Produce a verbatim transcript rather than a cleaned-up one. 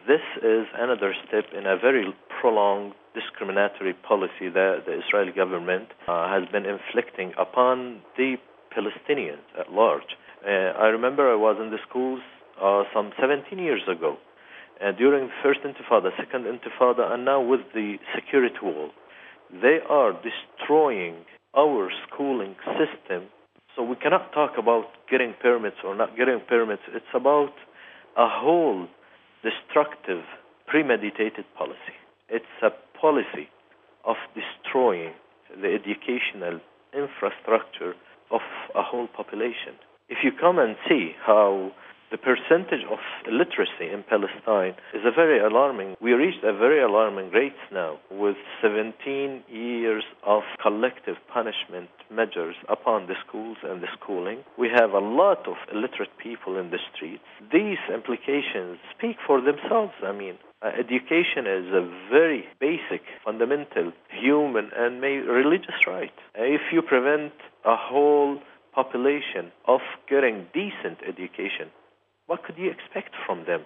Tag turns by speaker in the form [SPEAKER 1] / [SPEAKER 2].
[SPEAKER 1] This is another step in a very prolonged discriminatory policy that the Israeli government uh, has been inflicting upon the Palestinians at large. Uh, I remember I was in the schools uh, some seventeen years ago, uh, during the first Intifada, second Intifada, and now with the security wall. They are destroying our schooling system, so we cannot talk about getting permits or not getting permits. It's about a whole destructive, premeditated policy. It's a policy of destroying the educational infrastructure of a whole population. If you come and see how the percentage of illiteracy in Palestine is a very alarming. We reached a very alarming rates now with seventeen years of collective punishment measures upon the schools and the schooling. We have a lot of illiterate people in the streets. These implications speak for themselves. I mean, uh, education is a very basic, fundamental, human and may religious right. Uh, if you prevent a whole population of getting decent education, what could you expect from them?